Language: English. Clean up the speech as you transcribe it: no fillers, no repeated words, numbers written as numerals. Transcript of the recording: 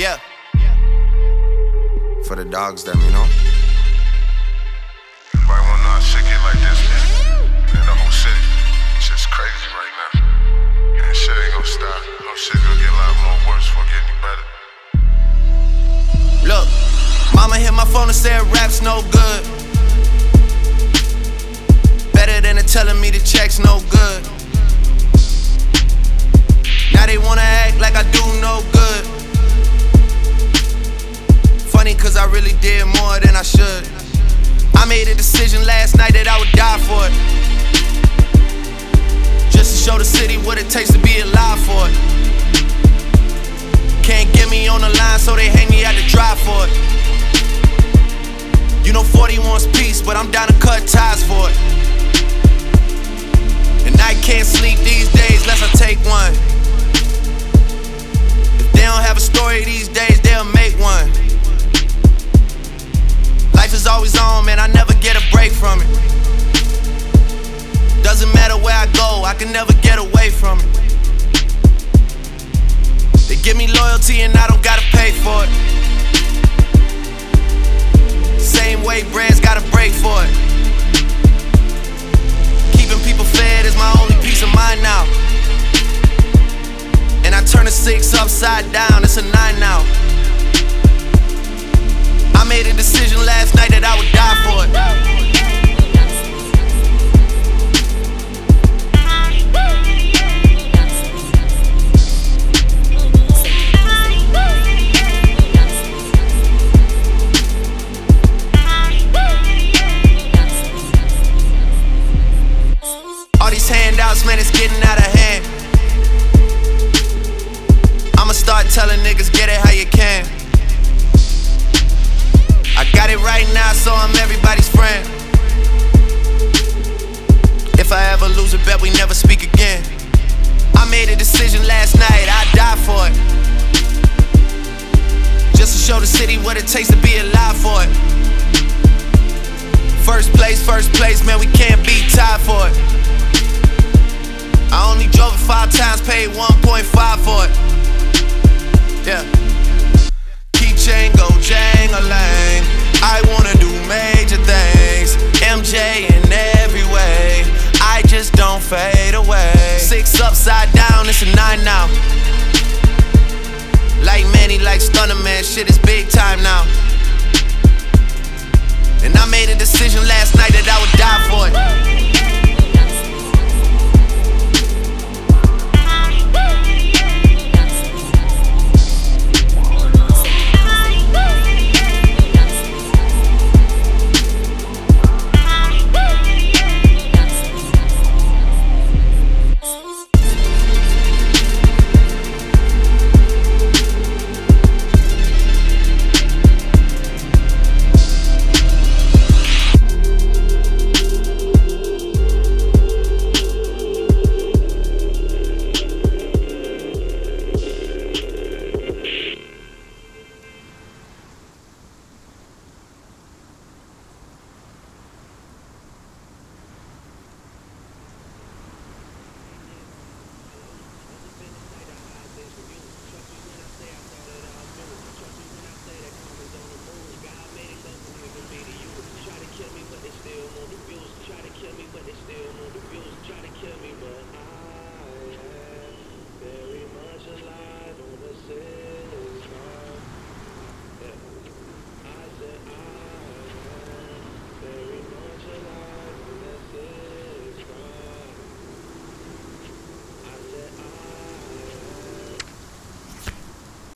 Yeah. For the dogs, them, you know? Everybody wanna know how shit get like this, man. And the whole city, shit's crazy right now. And shit ain't gonna stop. No shit gonna get a lot more worse before getting any better. Look, mama hit my phone and said rap's no good. Better than her telling me the check's no good. Now they wanna act like I do no good. Funny cause I really did more than I should. I made a decision last night that I would die for it. Just to show the city what it takes to be alive for it. Can't get me on the line so they hang me out to dry for it. You know 40 wants peace, but I'm down to cut ties for it. And I can't sleep these days unless I take one. If they don't have a story these days, they'll make one. Life is always on, man, I never get a break from it. Doesn't matter where I go, I can never get away from it. They give me loyalty and I don't gotta pay for it. Same way brands gotta break for it. Keeping people fed is my only peace of mind now. And I turn a 6 upside down, it's a 9 now. I made a decision last night that I would die for it. All these handouts, man, it's getting out of hand. I'ma start telling niggas, get it how you can. I got it right now, so I'm everybody's friend. If I ever lose a bet, we never speak again. I made a decision last night, I'd die for it. Just to show the city what it takes to be alive for it. First place, man, we can't be tied for it. I only drove it 5 times, paid 1.5 for it. Yeah. Keychain go jang-a-lang. I wanna do major things. MJ in every way. I just don't fade away. 6 upside down, it's a 9 now. Like Manny, like Stunner, man, shit is big time now. And I made a decision last night that I would die for it.